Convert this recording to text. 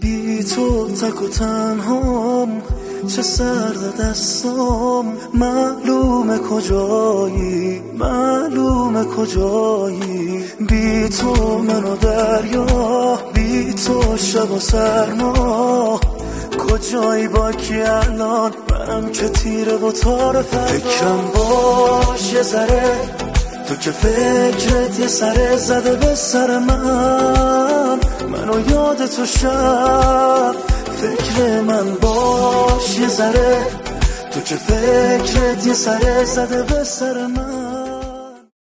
بی تو تک و تنهام، چه سرد دستام. معلومه کجایی، معلومه کجایی. بی تو منو دریا، بی تو شب و سرما. کجایی با کی الان؟ منم که تیره و تار فردا. فکرم باش یه ذره، تو که فکرت یه سره زده به سر منو یاد تو شب. فکر من باش یه ذره، تو که فکرت یه سره زده به سر من.